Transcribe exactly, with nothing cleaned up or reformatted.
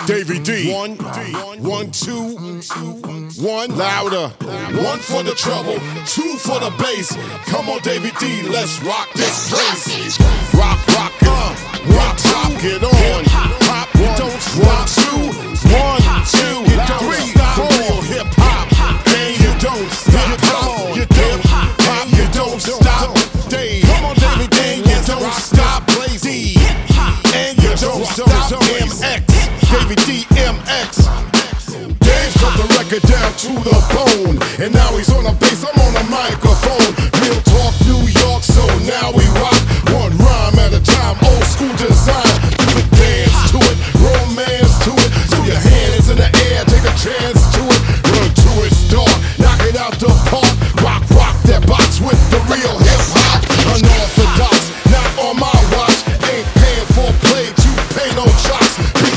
Davey D. One, one, two, one. Louder. One for the trouble, two for the bass. Come on, Davey D, let's rock this place. Rock, rock, uh, rock, top, get on. Pop, you don't stop. Two, one, two, three, four. Hip hop, and you don't stop. Come on, you don't pop, you don't stop. Dave, come on, Davey D, and you don't stop. D, and you don't stop. M X, Davey D, M X. Dave cut the record down to the bone, and now he's on a bass. I'm